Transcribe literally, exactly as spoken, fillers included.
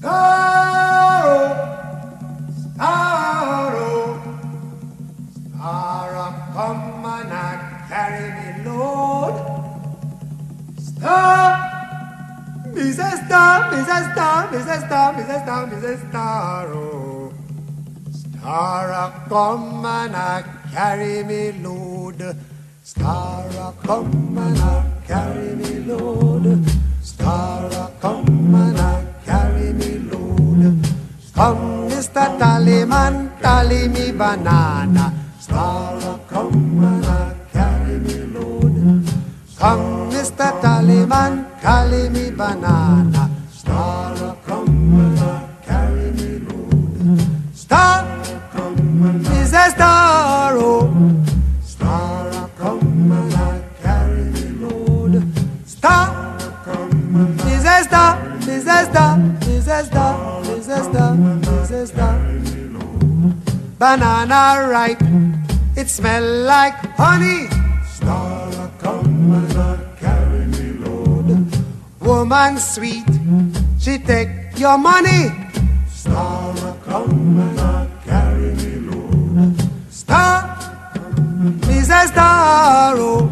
Star-oh, star-oh, come and I carry me load. Star, me say star, me say star, me say star, me say star, me say star-oh. Star-oh, come and I carry me load. Star-oh, come and I carry me load. Star-oh, come and I carry me load. Come, Mister Tallyman, tally me banana. Star-oh, come and I carry me load. Come, Mister Tallyman, tally me banana. Star-oh, come and I carry me load. Star, is a star-oh. Star-oh, come and I carry me load. Star, is a star, is a star, is a star, is a star, is a star. Banana ripe, it smell like honey. Star-oh, come and I carry me load. Woman sweet, she take your money. Star-oh, come and I carry me load. Star, is a star-oh.